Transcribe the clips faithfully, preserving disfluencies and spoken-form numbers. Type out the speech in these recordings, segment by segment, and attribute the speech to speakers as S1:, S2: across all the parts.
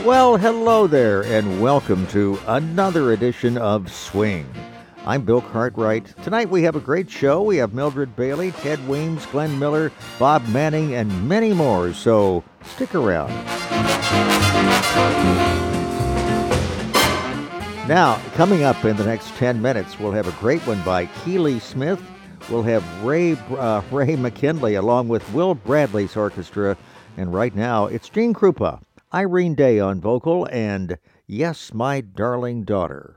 S1: Well, hello there, and welcome to another edition of Swing. I'm Bill Cartwright. Tonight we have a great show. We have Mildred Bailey, Ted Weems, Glenn Miller, Bob Manning, and many more, so stick around. Now, coming up in the next ten minutes, we'll have a great one by Keely Smith. We'll have Ray, uh, Ray McKinley along with Will Bradley's orchestra. And right now, it's Gene Krupa, Irene Day on vocal, and Yes, My Darling Daughter.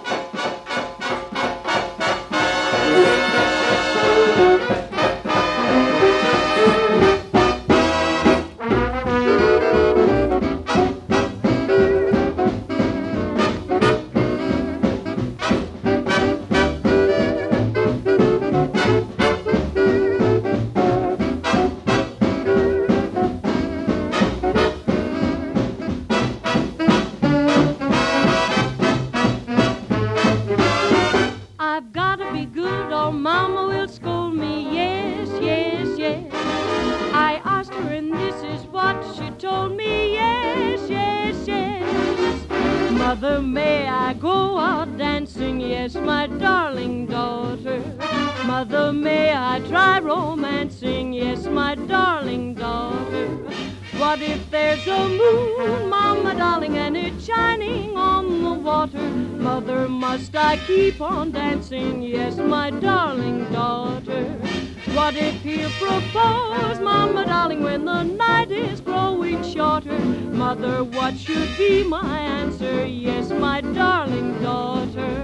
S2: Mother, may I go out dancing? Yes, my darling daughter. Mother, may I try romancing? Yes, my darling daughter. What if there's a moon, Mama darling, and it's shining on the water? Mother, must I keep on dancing? Yes, my darling daughter. What if he'll propose, Mama darling, when the night is growing shorter? Mother, what should be my answer? Yes, my darling daughter.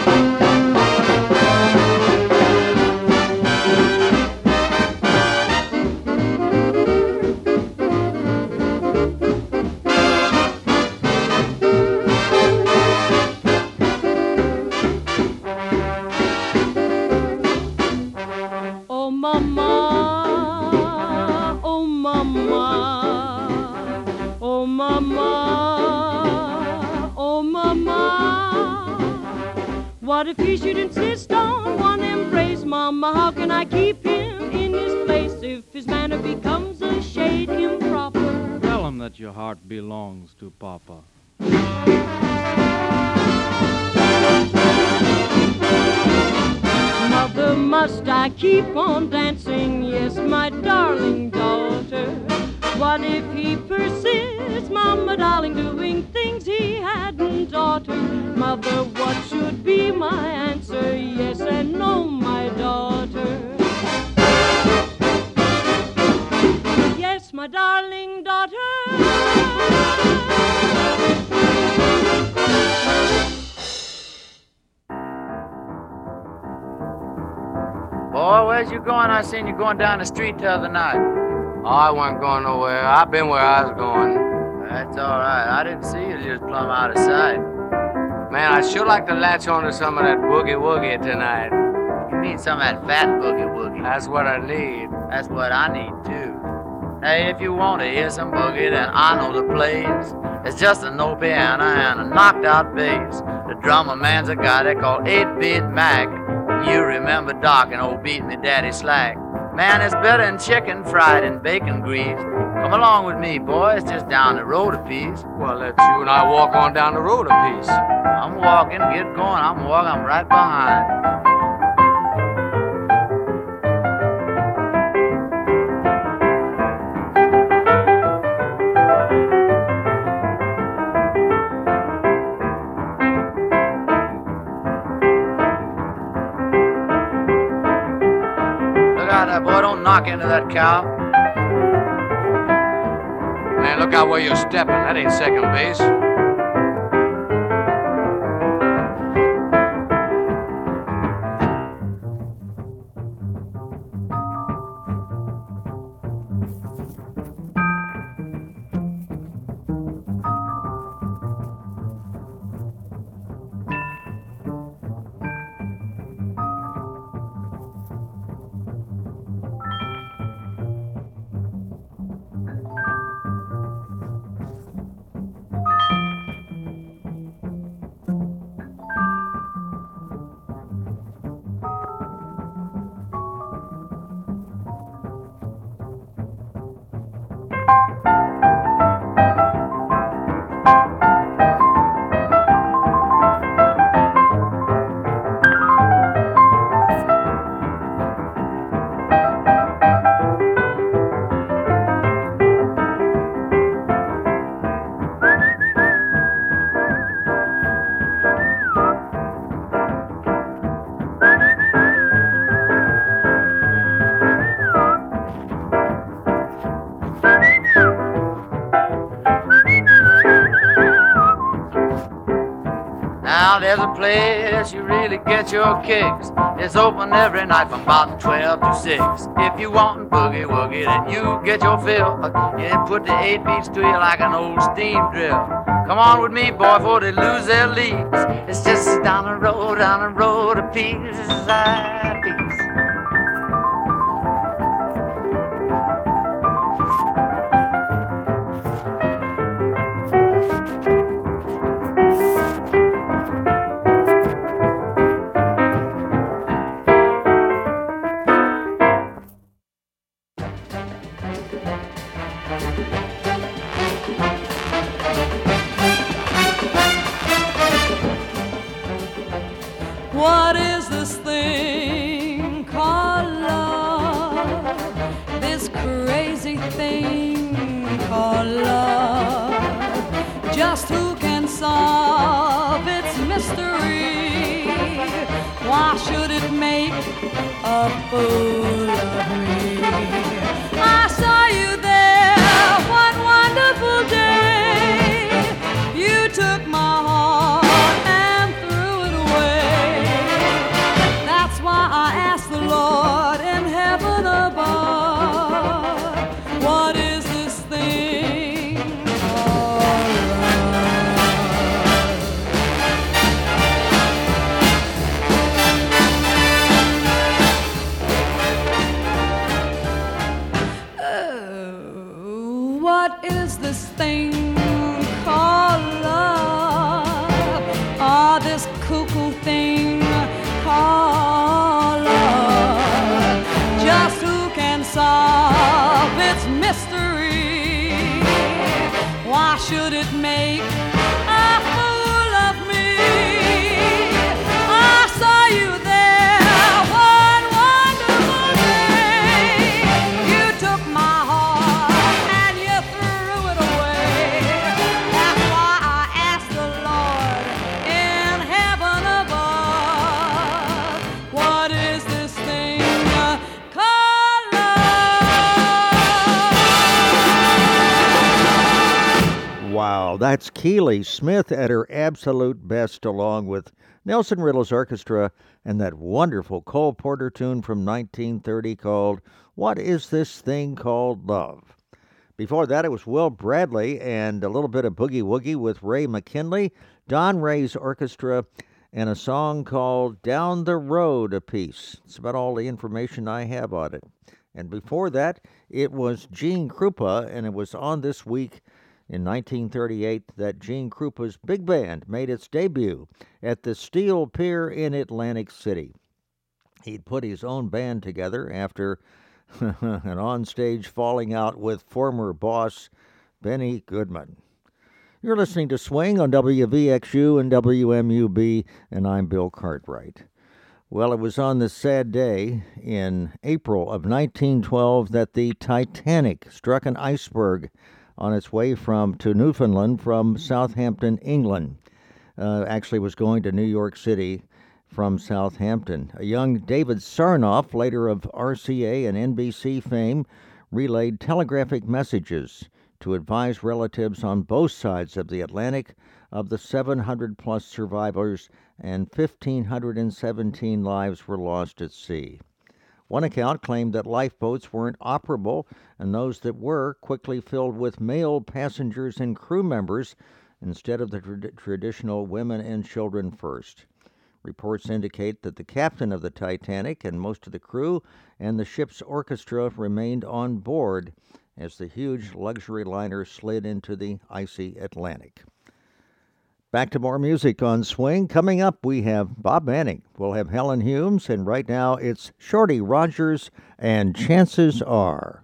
S2: What if he should insist on one embrace, Mama? How can I keep him in his place if his manner becomes a shade improper?
S3: Tell him that your heart belongs to Papa.
S2: Mother, must I keep on dancing? Yes, my darling daughter. What if he persists, Mama darling, doing things he hadn't taught her? Mother, what should be my answer? Yes and no, my daughter. Yes, my darling daughter.
S4: Boy, where's you going? I seen you going down the street the other night.
S5: Oh, I wasn't going nowhere. I've been where I was going.
S4: That's all right. I didn't see you just plumb out of sight.
S5: Man, I'd sure like to latch on to some of that boogie-woogie tonight.
S4: You need some of that fat boogie-woogie.
S5: That's what I need.
S4: That's what I need, too. Hey, if you want to hear some boogie, then I know the place. It's just a no piano and a knocked-out bass. The drummer man's a guy they call eight-Beat Mac. You remember Doc and old Beat Me Daddy Slack. Man, it's better than chicken fried in bacon grease. Come along with me, boys, just down the road a piece.
S5: Well, let you and I walk on down the road a piece.
S4: I'm walking, get going, I'm walking, I'm right behind. Boy, don't knock into that cow.
S5: Man, look out where you're stepping. That ain't second base.
S4: Now there's a place you really get your kicks. It's open every night from about twelve to six. If you want boogie woogie, then you get your fill. Yeah, put the eight beats to you like an old steam drill. Come on with me, boy, before they lose their leads. It's just down the road, down the road, a piece by piece.
S2: What is this thing called love? This crazy thing called love. Just who can solve its mystery? Why should it make a fool of me? I saw you there one wonderful day. You took my heart and threw it away. That's why I asked the Lord in heaven above, what is this thing called love? Oh, what is this thing called love? Ah, this cuckoo thing called love. Just who can solve its mystery? Why should it make a fool of me? I saw you there one wonderful day. You took my heart and you threw it away. That's why I asked the Lord in heaven above, what is this thing called love?
S1: Wow, that's Keely Smith at her absolute best, along with Nelson Riddle's orchestra and that wonderful Cole Porter tune from nineteen thirty called What Is This Thing Called Love? Before that, it was Will Bradley and a little bit of Boogie Woogie with Ray McKinley, Don Ray's orchestra, and a song called Down the Road a piece. It's about all the information I have on it. And before that, it was Gene Krupa, and it was on this week in nineteen thirty-eight that Gene Krupa's big band made its debut at the Steel Pier in Atlantic City. He'd put his own band together after an onstage falling out with former boss Benny Goodman. You're listening to Swing on W V X U and W M U B, and I'm Bill Cartwright. Well, it was on this sad day in April of nineteen twelve that the Titanic struck an iceberg on its way from to Newfoundland from Southampton, England. Uh, actually was going to New York City from Southampton. A young David Sarnoff, later of R C A and N B C fame, relayed telegraphic messages to advise relatives on both sides of the Atlantic of the seven hundred plus survivors, and one thousand five hundred seventeen lives were lost at sea. One account claimed that lifeboats weren't operable, and those that were quickly filled with male passengers and crew members instead of the tra- traditional women and children first. Reports indicate that the captain of the Titanic and most of the crew and the ship's orchestra remained on board as the huge luxury liner slid into the icy Atlantic. Back to more music on Swing. Coming up, we have Bob Manning. We'll have Helen Humes, and right now it's Shorty Rogers and Chances Are.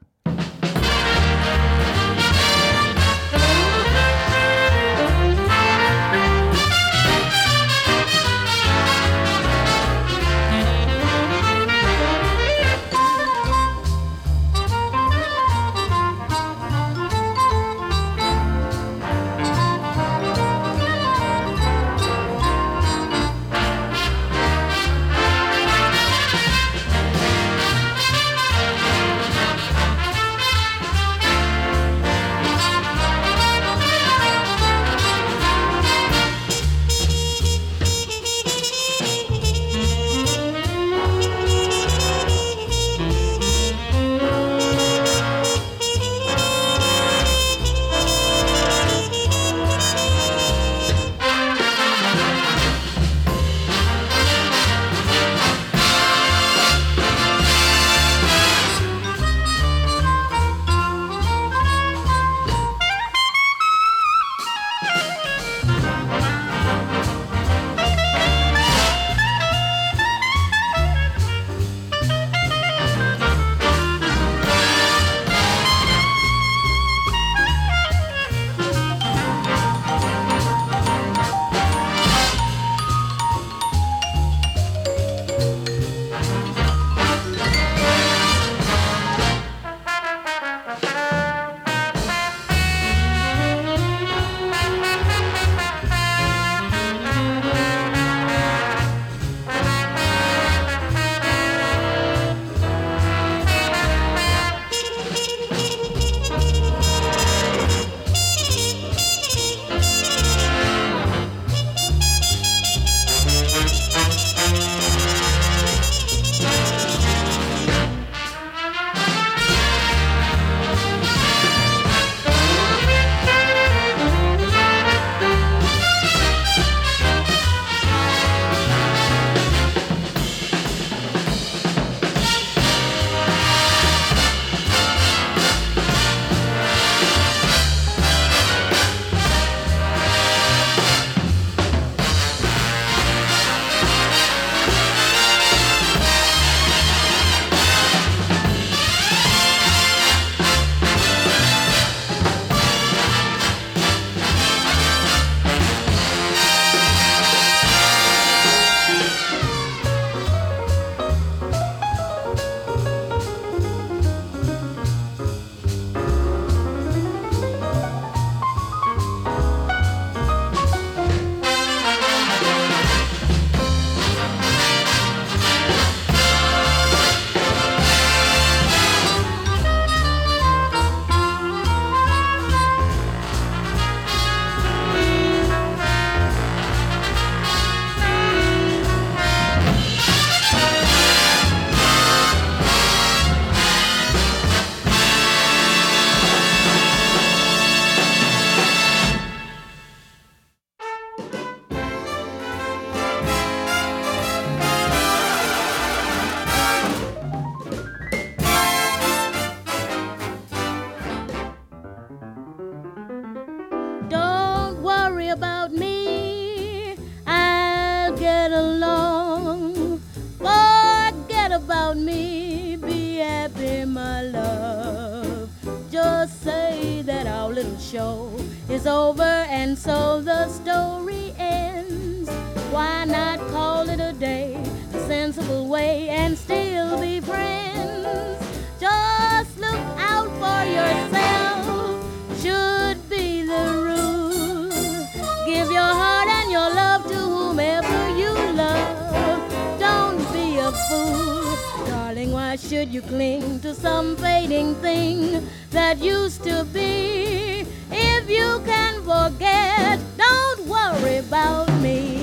S2: little show is over and so the story ends. Why not call it a day, a sensible way, and still be friends? Just look out for yourself, should be the rule. Give your heart and your love to whomever you love. Don't be a fool, darling, why should you cling to some fading thing that used to be? If you can forget, don't worry about me.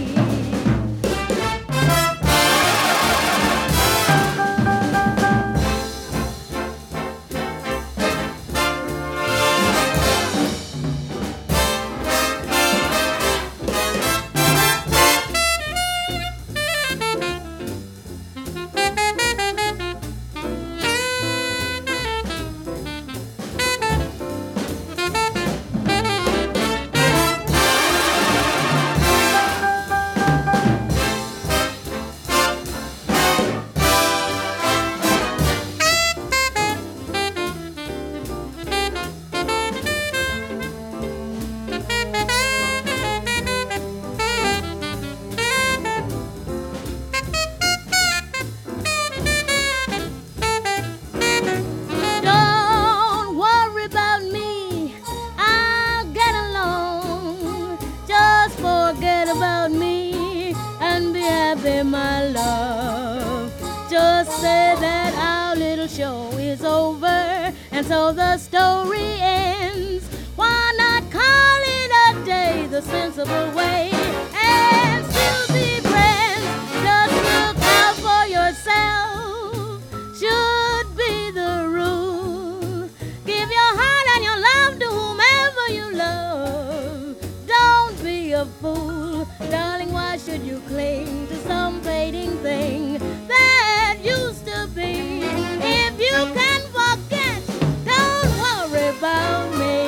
S2: My love, just say that our little show is over and so the story ends. Why not call it a day the sensible way and still be friends? Just look out for yourself, should be the rule. Give your heart and your love to whomever you love. Don't be a fool, darling, why should you cling to some fading thing that used to be? If you can forget, don't worry about me.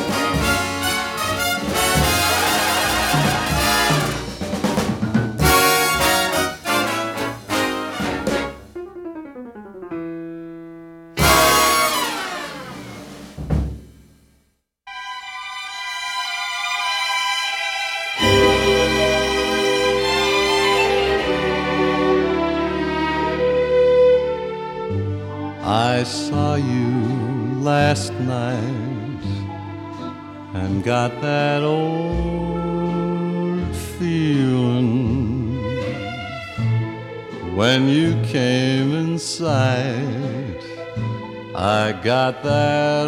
S6: I saw you last night and got that old feeling when you came in sight. I got that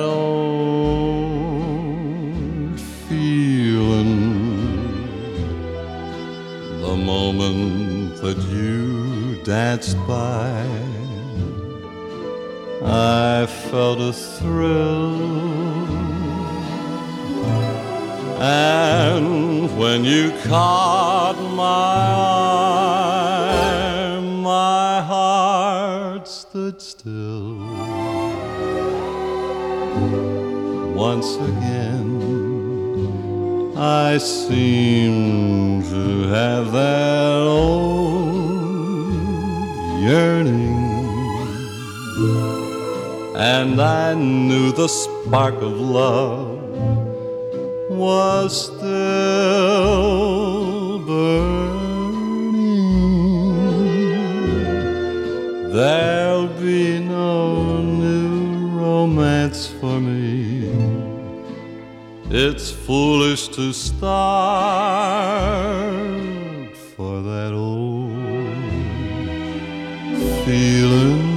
S6: old feeling the moment that you danced by. I felt a thrill, and when you caught my eye, my heart stood still. Once again, I seem to have that old yearning, and I knew the spark of love was still burning. There'll be no new romance for me. It's foolish to start, for that old feeling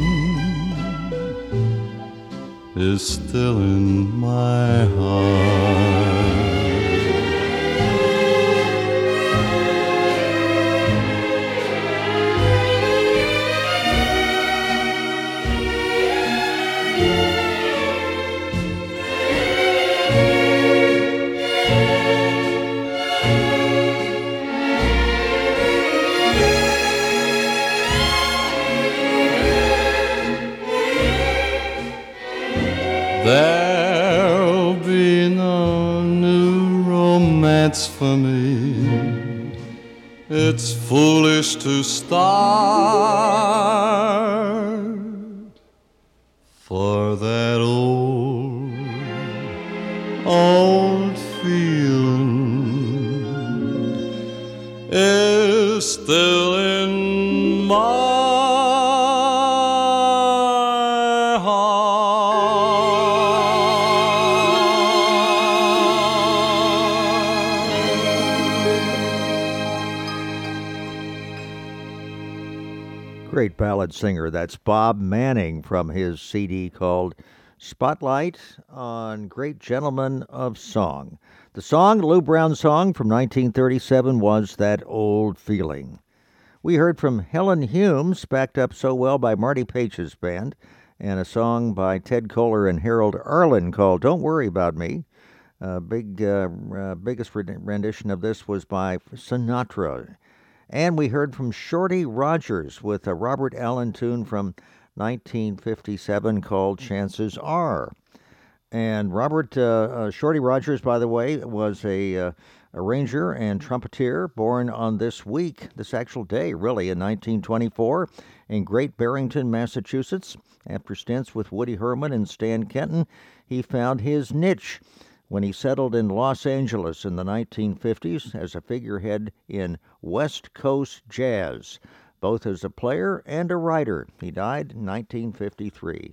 S6: is still in my heart. There'll be no new romance for me. It's foolish to start, for that old old feeling is still in my heart.
S1: Great ballad singer. That's Bob Manning from his C D called Spotlight on Great Gentlemen of Song. The song, Lou Brown song from nineteen thirty-seven, was That Old Feeling. We heard from Helen Humes, backed up so well by Marty Page's band, and a song by Ted Koehler and Harold Arlen called Don't Worry About Me. Uh, big, uh, uh, biggest rendition of this was by Sinatra. And we heard from Shorty Rogers with a Robert Allen tune from nineteen fifty-seven called Chances Are. And Robert uh, uh, Shorty Rogers, by the way, was a uh, arranger and trumpeter born on this week, this actual day, really, in nineteen twenty-four in Great Barrington, Massachusetts. After stints with Woody Herman and Stan Kenton, he found his niche when he settled in Los Angeles in the nineteen fifties as a figurehead in West Coast jazz, both as a player and a writer. He died in nineteen fifty-three.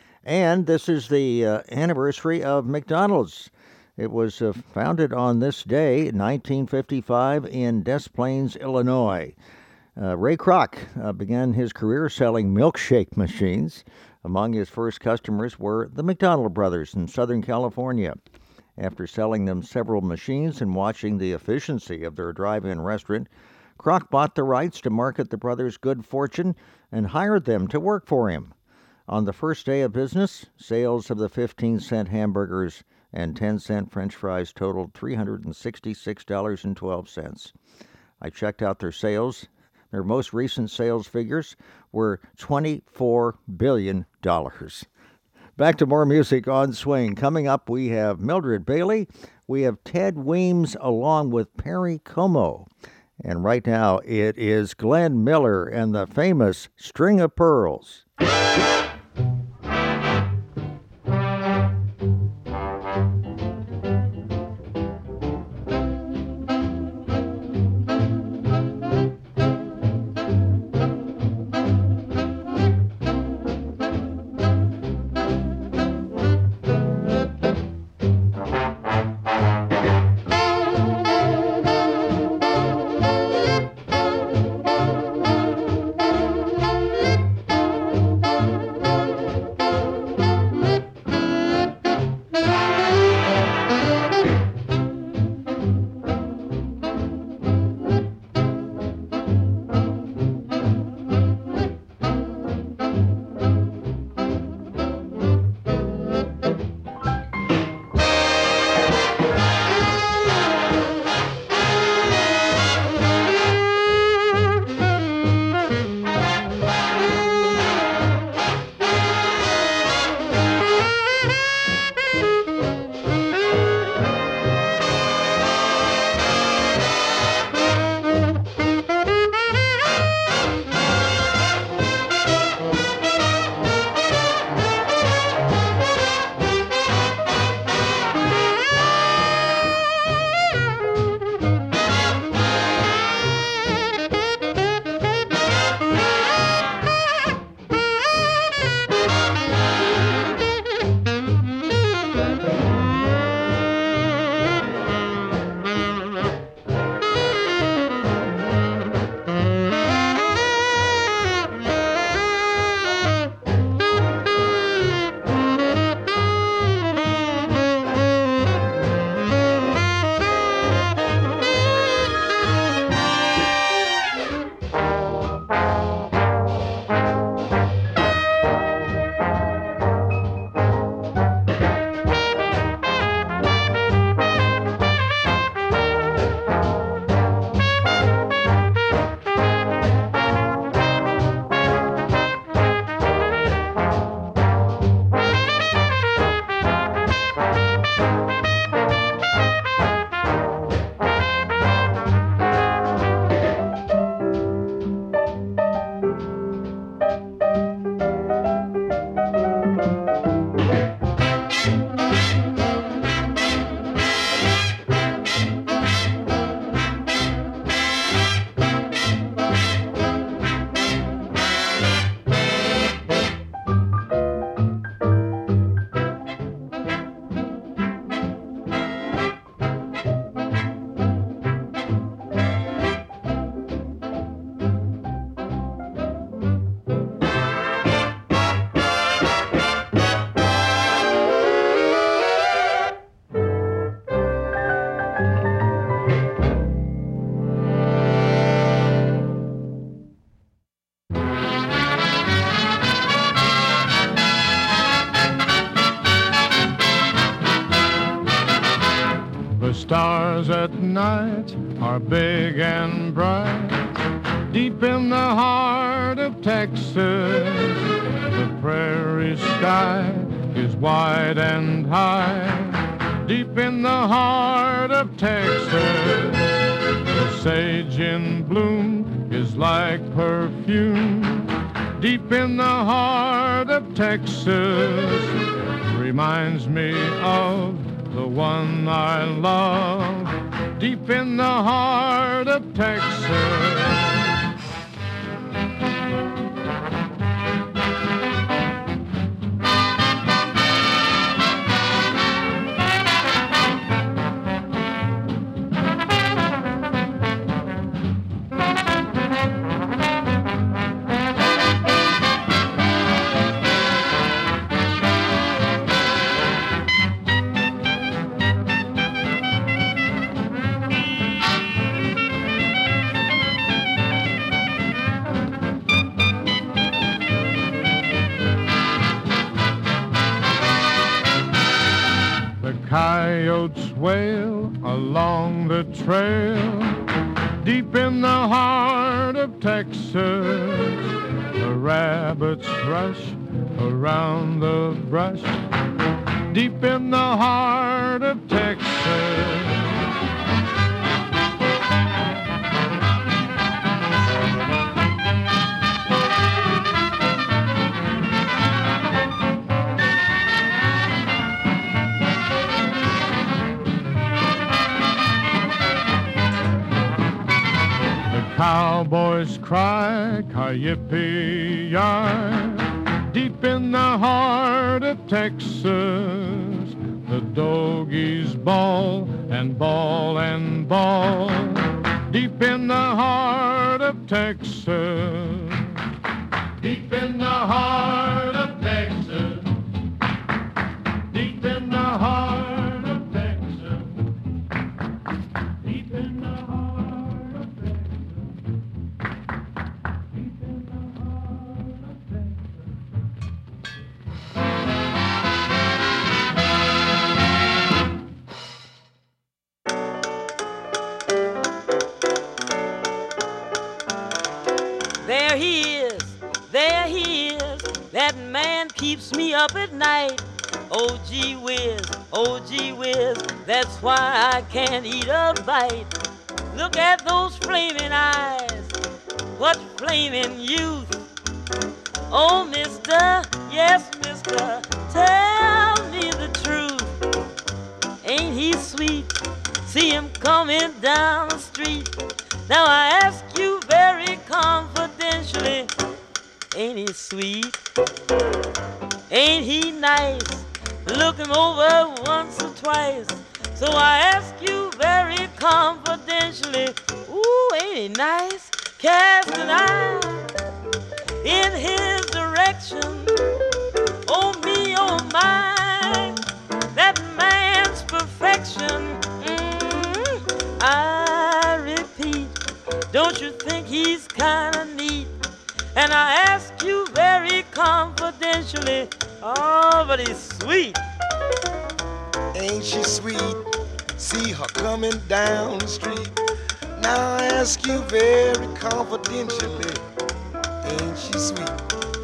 S1: And this is the uh, anniversary of McDonald's. It was uh, founded on this day, nineteen fifty-five, in Des Plaines, Illinois. Uh, Ray Kroc uh, began his career selling milkshake machines. Among his first customers were the McDonald brothers in Southern California. After selling them several machines and watching the efficiency of their drive-in restaurant, Kroc bought the rights to market the brothers' good fortune and hired them to work for him. On the first day of business, sales of the fifteen-cent hamburgers and ten-cent French fries totaled three hundred sixty-six dollars and twelve cents. I checked out their sales. Their most recent sales figures were twenty-four billion dollars. Back to more music on Swing. Coming up, we have Mildred Bailey. We have Ted Weems along with Perry Como. And right now, it is Glenn Miller and the famous String of Pearls.
S7: The stars at night are big and bright. Deep in the heart of Texas, the prairie sky is wide and high. Deep in the heart of Texas, the sage in bloom is like perfume. Deep in the heart of Texas, reminds me of the one I love. Deep in the heart of Texas. Coyotes wail along the trail. Deep in the heart of Texas, the rabbits rush around the brush. Deep in the heart of Texas. Cowboys cry, ki-yippee-yi, deep in the heart of Texas. The doggies bawl and bawl and bawl, deep in the heart of Texas. Deep in the heart of Texas. Deep in the heart of Texas. Deep in the heart.
S8: There he is, there he is, that man keeps me up at night. Oh gee whiz, oh gee whiz, that's why I can't eat a bite. Look at those flaming eyes, what flaming youth. Oh mister, yes mister, tell me the truth. Ain't he sweet, see him coming down the street. Now I ask you very confidentially, ain't he sweet? Ain't he nice? Look him over once or twice. So I ask you very confidentially, ooh, ain't he nice? Cast an eye in his direction. Oh me, oh my, that man's perfection. Mm, I repeat, don't you think he's kinda neat? And I ask you very confidentially, oh, but he's sweet.
S9: Ain't she sweet? See her coming down the street. Now I ask you very confidentially, ain't she sweet?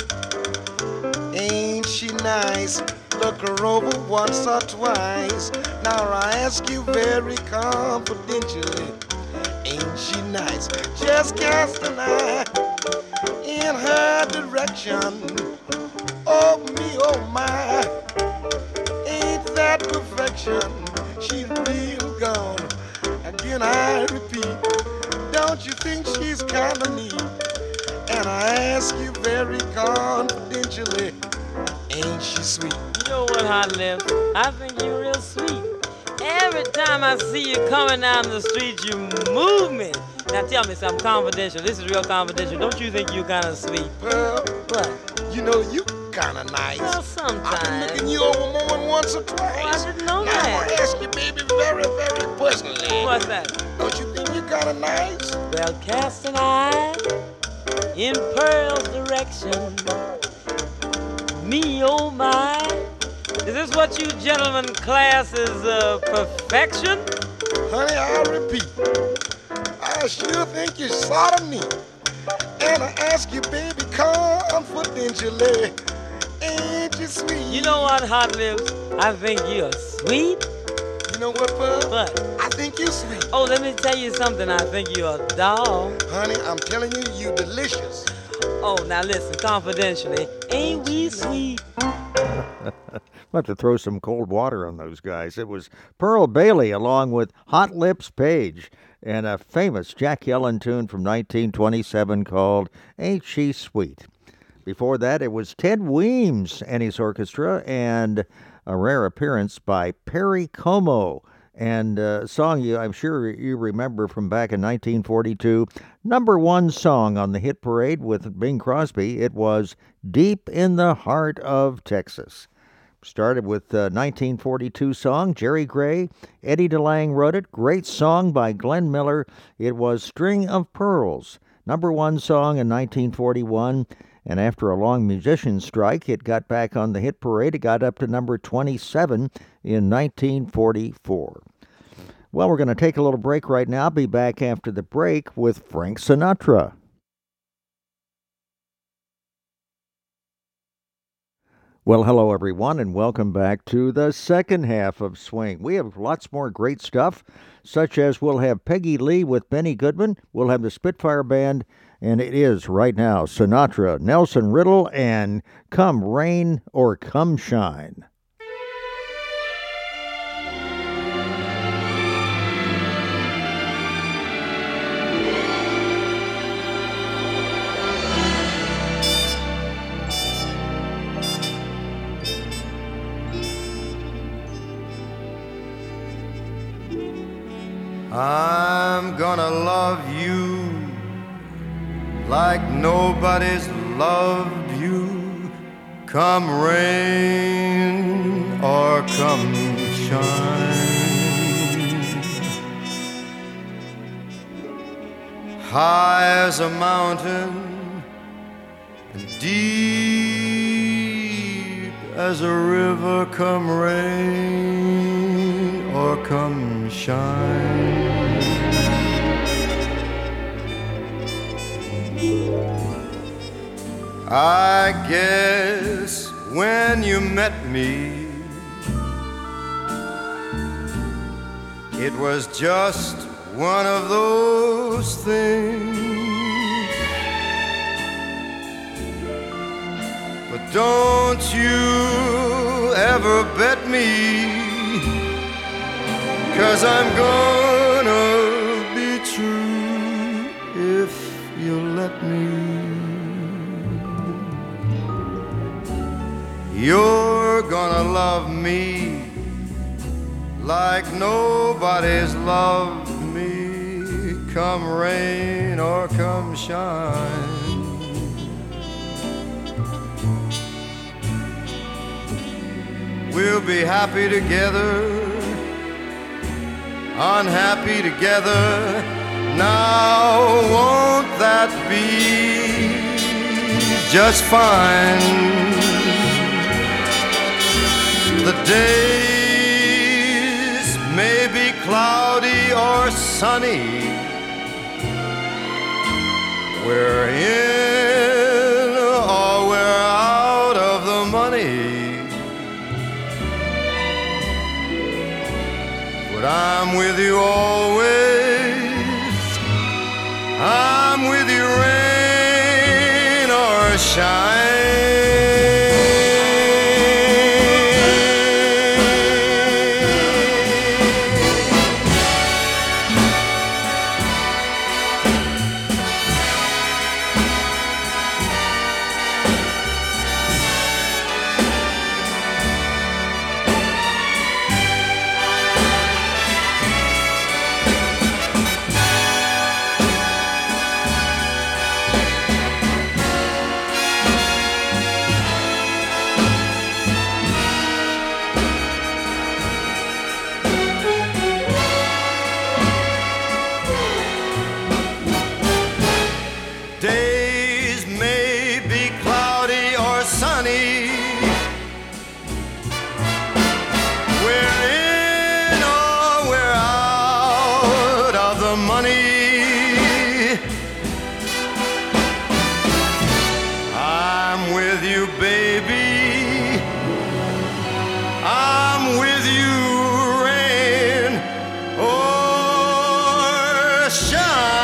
S9: Ain't she nice? Look her over once or twice. Now I ask you very confidentially, ain't she nice? Just cast an eye in her direction. Oh me, oh my, ain't that perfection? She's real gone. Again I repeat, don't you think she's kinda neat? And I ask you very confidentially, ain't she sweet?
S8: You know what, Hot Lips? I think you're real sweet. Every time I see you coming down the street, you move me. Now tell me something confidential. This is real confidential. Don't you think you kind of sweet?
S9: Well,
S8: what?
S9: You know you kind of nice.
S8: Well, sometimes.
S9: I've been looking you over more than once or twice.
S8: Oh, I didn't know
S9: now,
S8: that.
S9: Now I ask you, baby, very, very personally.
S8: What's that?
S9: Don't you think you kind of nice?
S8: Well, cast an eye in Pearl's direction. Me, oh my, Is this what you gentlemen class as uh, perfection?
S9: Honey, I repeat, I sure think you're sort of neat. And I ask you, baby, confidentially, ain't you sweet?
S8: You know what, Hot Lips? I think you're sweet.
S9: You know what, Bud?
S8: What?
S9: I think you're sweet.
S8: Oh, let me tell you something. I think you're a doll.
S9: Honey, I'm telling you, you delicious.
S8: Oh, now listen, confidentially, ain't we sweet?
S1: We'll have to throw some cold water on those guys. It was Pearl Bailey along with Hot Lips Page and a famous Jack Yellen tune from nineteen twenty-seven called Ain't She Sweet. Before that, it was Ted Weems and his orchestra and a rare appearance by Perry Como. And a song you, I'm sure you remember from back in nineteen forty-two, number one song on the hit parade with Bing Crosby. It was Deep in the Heart of Texas. Started with the nineteen forty-two song, Jerry Gray. Eddie DeLange wrote it. Great song by Glenn Miller. It was String of Pearls, number one song in nineteen forty-one. And after a long musician strike, it got back on the hit parade. It got up to number twenty-seven in nineteen forty-four. Well, we're going to take a little break right now. Be back after the break with Frank Sinatra. Well, hello, everyone, and welcome back to the second half of Swing. We have lots more great stuff, such as we'll have Peggy Lee with Benny Goodman. We'll have the Spitfire Band, and it is right now Sinatra, Nelson Riddle, and Come Rain or Come Shine.
S10: I'm gonna love you like nobody's loved you, come rain or come shine. High as a mountain and deep as a river, come rain or come shine. I guess when you met me, it was just one of those things. But don't you ever bet me, 'cause I'm gonna be true if you let me. You're gonna love me like nobody's loved me, come rain or come shine. We'll be happy together, unhappy together. Now won't that be just fine? The days may be cloudy or sunny, we're in or we're out of the money, but I'm with you always, I'm with you rain or shine. honey. I'm with you, baby. I'm with you, rain or shine.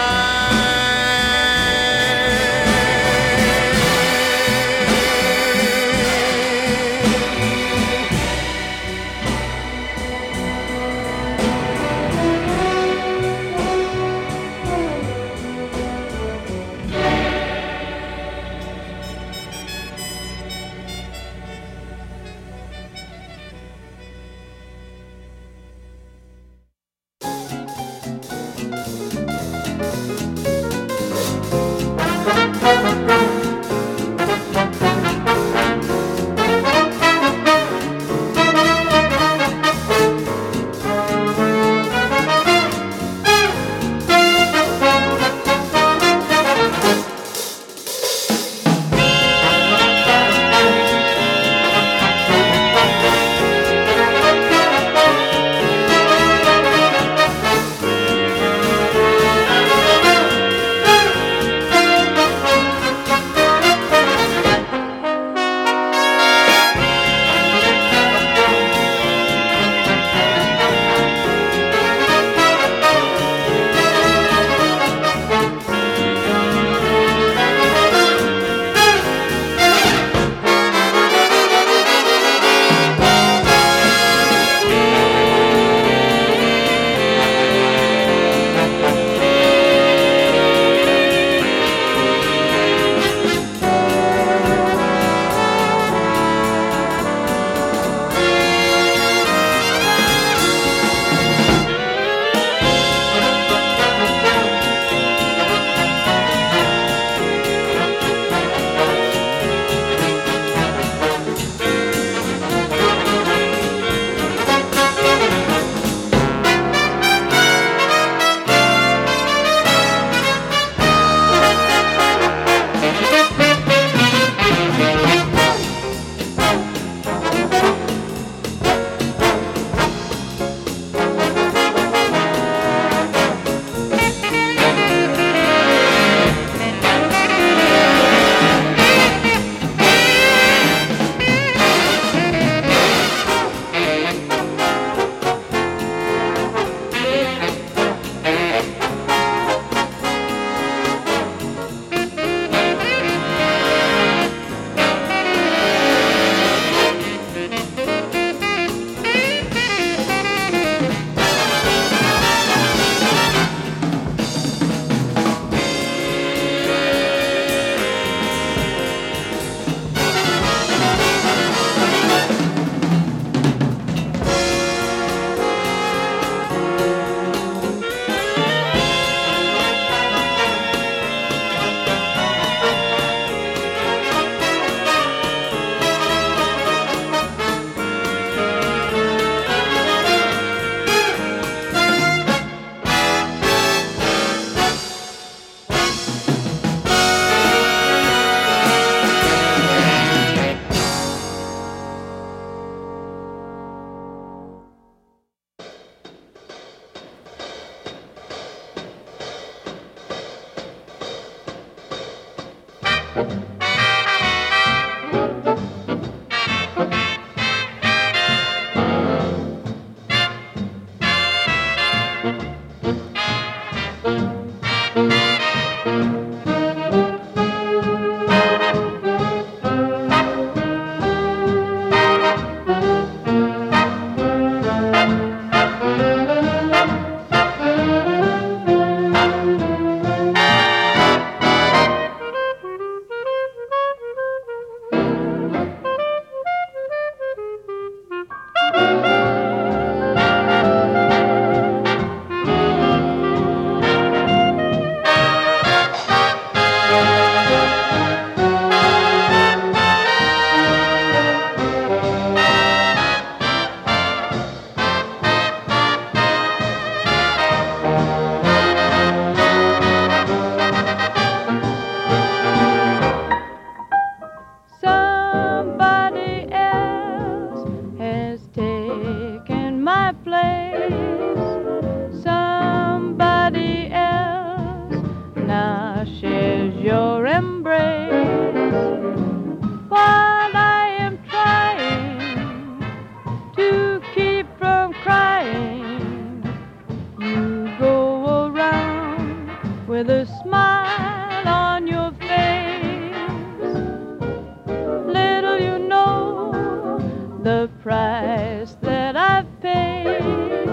S2: with a smile on your face. Little you know the price that I've paid.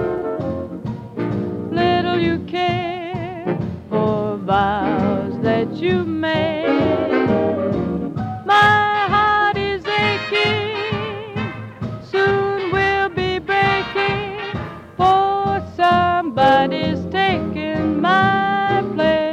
S2: Little you care for vows that you made. My heart is aching, soon we'll be breaking, for somebody's taking my place.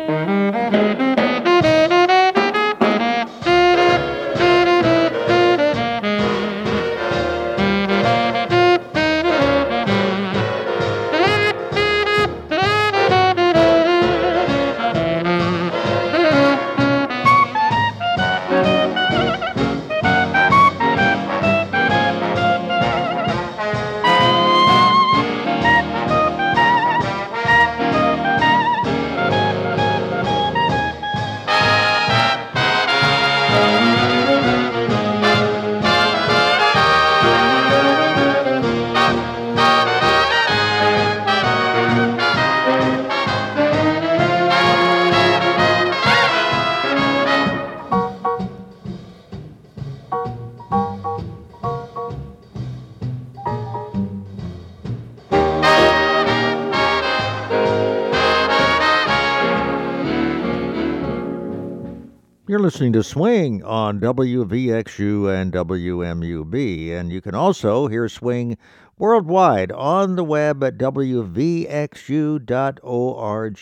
S1: You're listening to Swing on W V X U and W M U B, and you can also hear Swing worldwide on the web at W V X U dot org.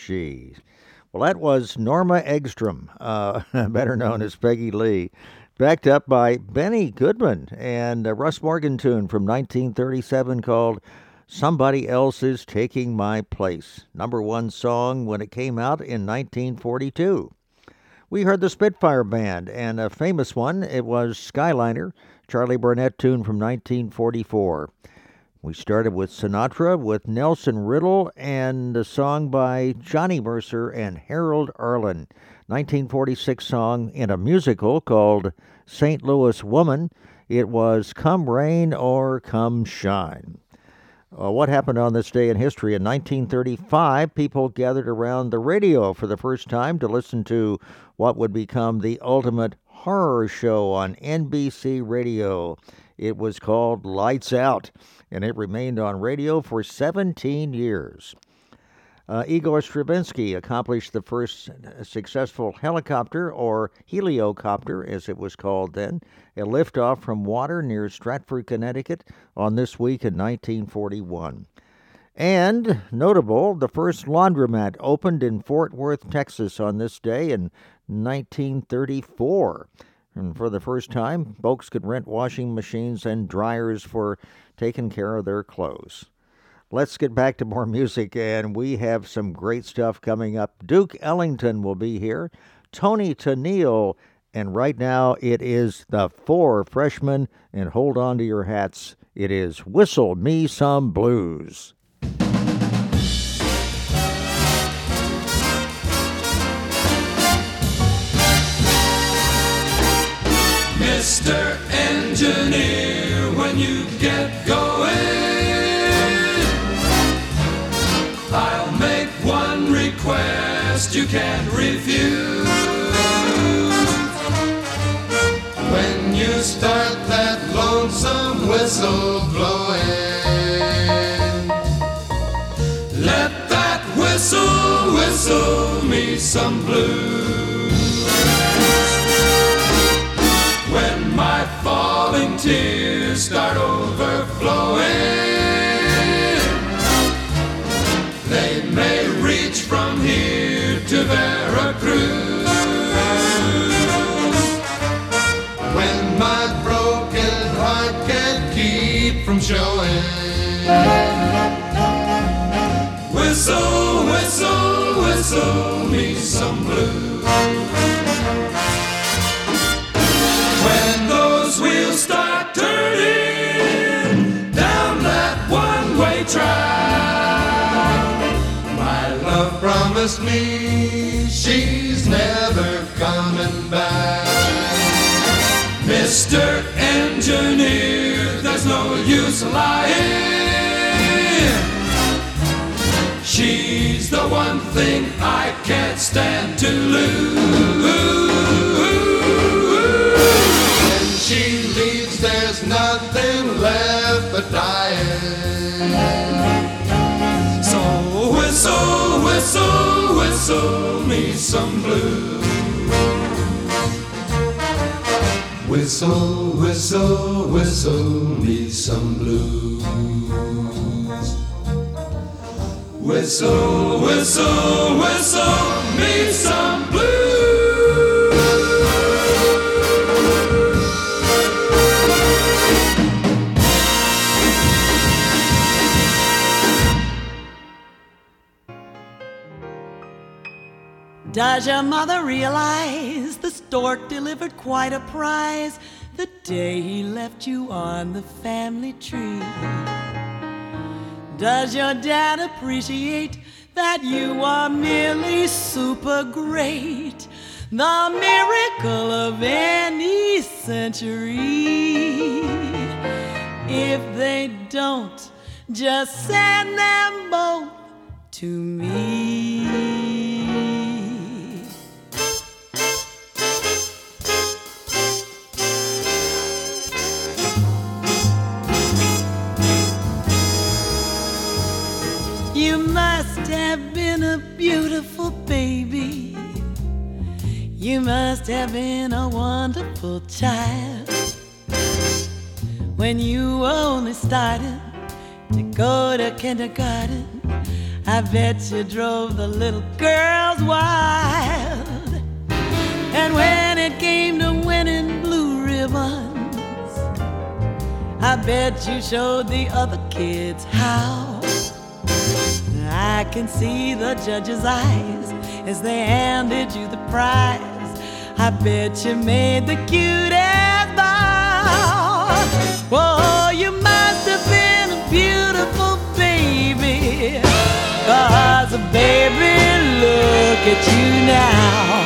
S1: Well, that was Norma Egstrom, uh, better known as Peggy Lee, backed up by Benny Goodman and a Russ Morgan tune from nineteen thirty-seven called Somebody Else Is Taking My Place, number one song when it came out in nineteen forty-two. We heard the Spitfire Band, and a famous one, it was Skyliner, Charlie Barnett tune from nineteen forty-four. We started with Sinatra, with Nelson Riddle, and a song by Johnny Mercer and Harold Arlen, nineteen forty-six song in a musical called Saint Louis Woman. It was Come Rain or Come Shine. Uh, what happened on this day in history? In nineteen thirty-five, people gathered around the radio for the first time to listen to what would become the ultimate horror show on N B C radio. It was called Lights Out, and it remained on radio for seventeen years. Uh, Igor Stravinsky accomplished the first successful helicopter, or heliocopter as it was called then, a liftoff from water near Stratford, Connecticut on this week in nineteen forty-one. And notable, the first laundromat opened in Fort Worth, Texas on this day in nineteen thirty-four. And for the first time, folks could rent washing machines and dryers for taking care of their clothes. Let's get back to more music, and we have some great stuff coming up. Duke Ellington will be here, Tony Tennille, and right now it is the Four Freshmen, and hold on to your hats. It is Whistle Me Some Blues.
S11: Mister Engineer, when you get going, I'll make one request you can't refuse.
S10: When you start that lonesome whistle blowing,
S11: let that whistle whistle me some blues. When my falling tears start overflowing, they may reach from here to Veracruz.
S10: when my broken heart can't keep from showing,
S11: whistle, whistle, whistle me some blues. When those wheels start turning down that one-way track,
S10: my love promised me she's never coming back.
S11: Mister Engineer, there's no use lying. She's the the one thing I can't stand to lose. When she leaves, there's nothing left but dying. So whistle, whistle, whistle me some blues. Whistle, whistle, whistle me some blues. Whistle, whistle, whistle me some blues.
S12: Does your mother realize the stork delivered quite a prize the day he left you on the family tree? Does your dad appreciate that you are merely super great, the miracle of any century? If they don't, just send them both to me. You must have been a beautiful baby. You must have been a wonderful child when you only started to go to kindergarten. I bet you drove the little girls wild. And when it came to winning blue ribbons, I bet you showed the other kids how. I can see the judge's eyes as they handed you the prize. I bet you made the cutest bow. Whoa, you must have been a beautiful baby, 'cause baby, look at you now.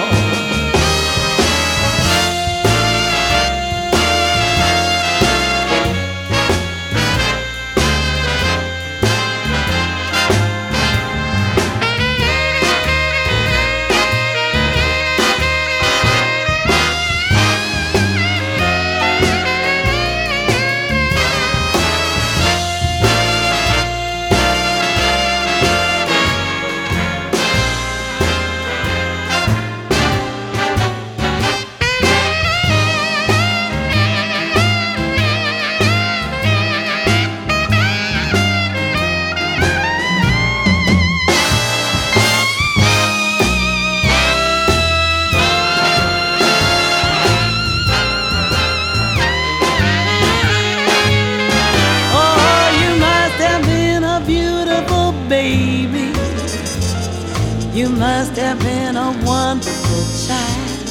S12: You must have been a wonderful child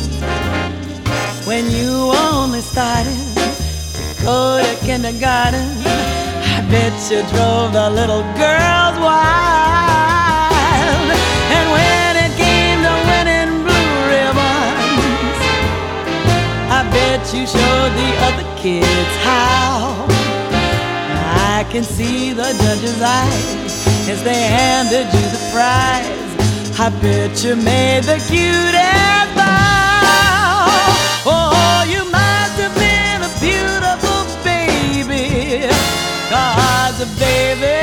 S12: when you only started to go to kindergarten. I bet you drove the little girls wild. And when it came to winning blue ribbons, I bet you showed the other kids how. I can see the judge's eyes as they handed you the prize. I bet you made the cutest bow. Oh, you must have been a beautiful baby, 'cause a baby,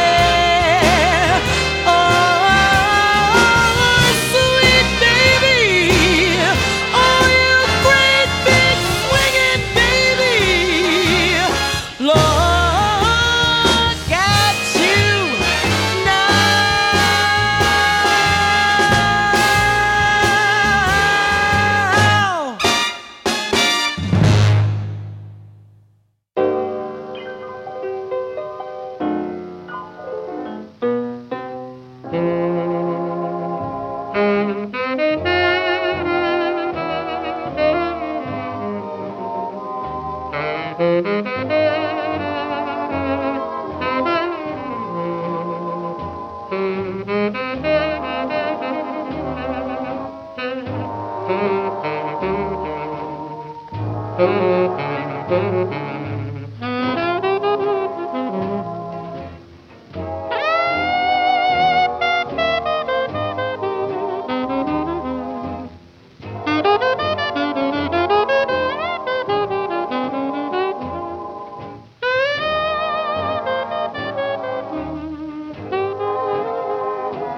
S12: oh, sweet baby, oh, you great big swinging baby, Lord.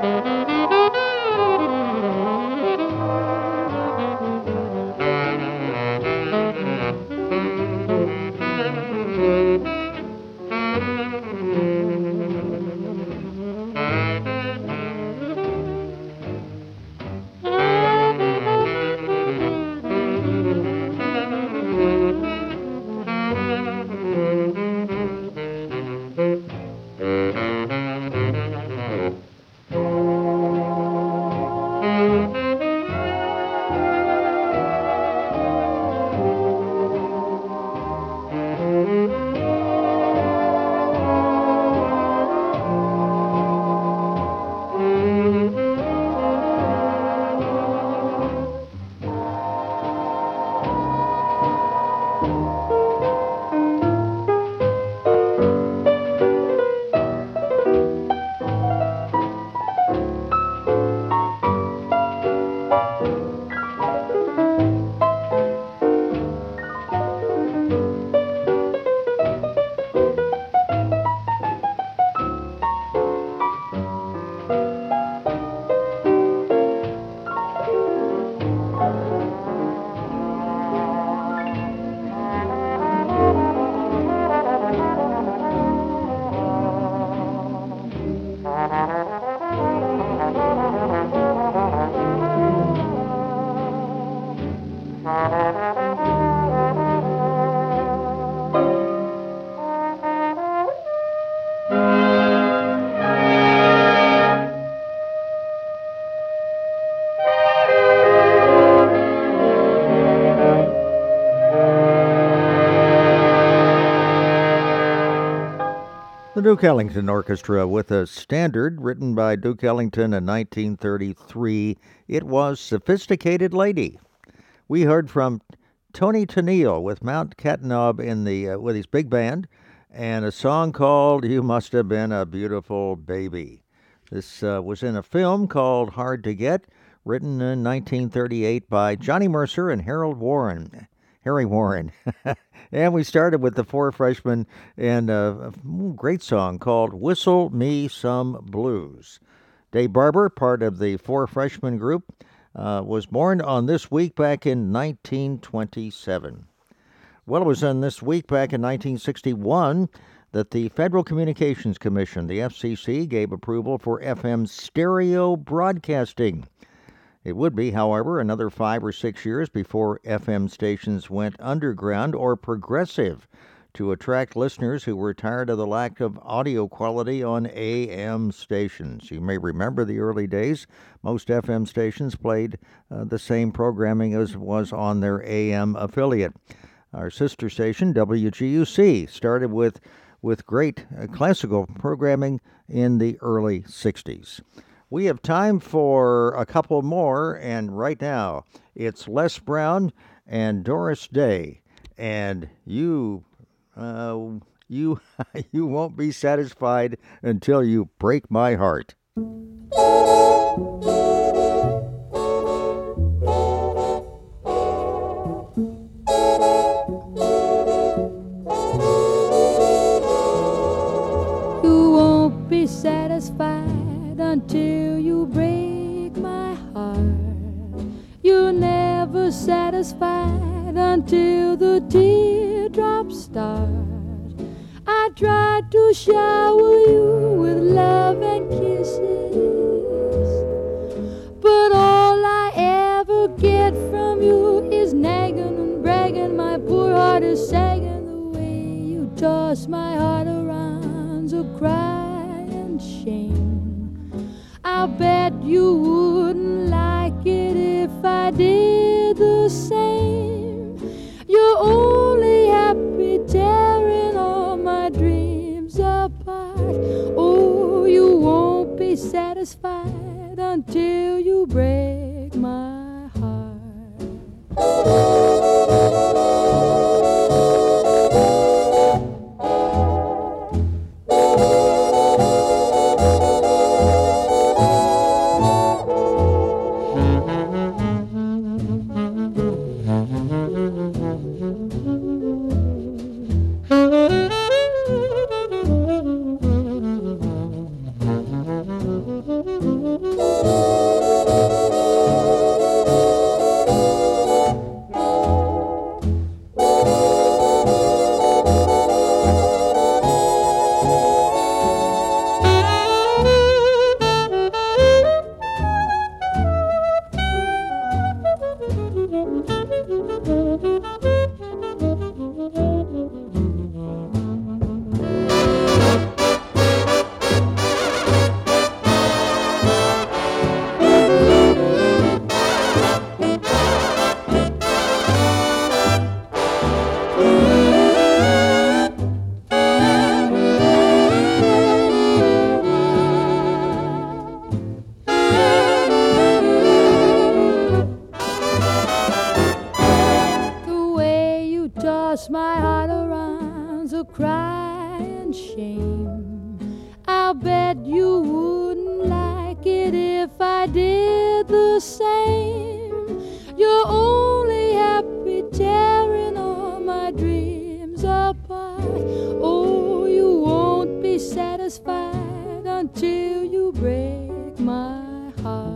S1: The Duke Ellington Orchestra with a standard written by Duke Ellington in nineteen thirty-three. It was Sophisticated Lady. We heard from Tony Tennille with Mount Katnob in the uh, with his big band, and a song called You Must Have Been a Beautiful Baby. This uh, was in a film called Hard to Get, written in nineteen thirty-eight by Johnny Mercer and Harold Warren. Harry Warren. And we started with the Four Freshmen and a great song called Whistle Me Some Blues. Dave Barber, part of the Four Freshmen group, uh, was born on this week back in nineteen twenty-seven. Well, it was on this week back in nineteen sixty-one that the Federal Communications Commission, the F C C, gave approval for F M stereo broadcasting. It would be, however, another five or six years before F M stations went underground or progressive to attract listeners who were tired of the lack of audio quality on A M stations. You may remember the early days. Most F M stations played uh, the same programming as was on their A M affiliate. Our sister station, W G U C, started with, with great uh, classical programming in the early sixties. We have time for a couple more, and right now it's Les Brown and Doris Day, and you, uh, you, you won't be satisfied until you break my heart.
S2: You won't be satisfied until you break my heart. You're never satisfied until the teardrops start. I tried to shower you with love and kisses, but all I ever get from you is nagging and bragging. My poor heart is sagging the way you toss my heart around, so cry and shame. I'll bet you wouldn't like it if I did the same. You're only happy tearing all my dreams apart. Oh, you won't be satisfied until you break my heart. toss my heart around so crying shame. I'll bet you wouldn't like it if I did the same. You're only happy tearing all my dreams apart. Oh, you won't be satisfied until you break my heart.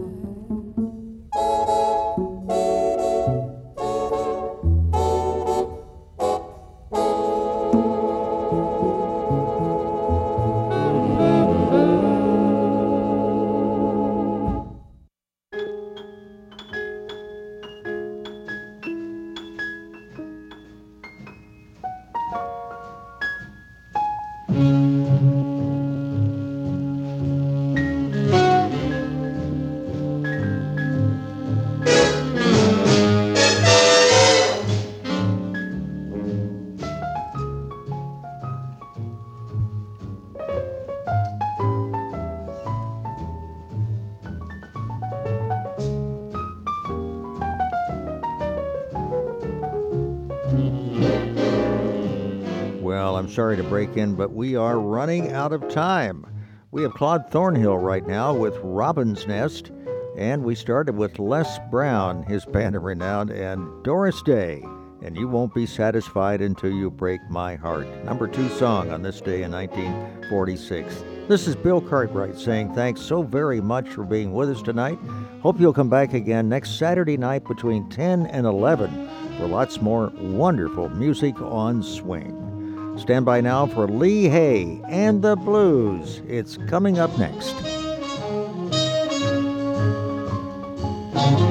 S1: Well, I'm sorry to break in, but we are running out of time. We have Claude Thornhill right now with Robin's Nest, and we started with Les Brown, his band of renown, and Doris Day, and You Won't Be Satisfied Until You Break My Heart, number two song on this day in nineteen forty-six. This is Bill Cartwright saying thanks so very much for being with us tonight. Hope you'll come back again next Saturday night between ten and eleven for lots more wonderful music on swing. Stand by now for Lee Hay and the Blues. It's coming up next.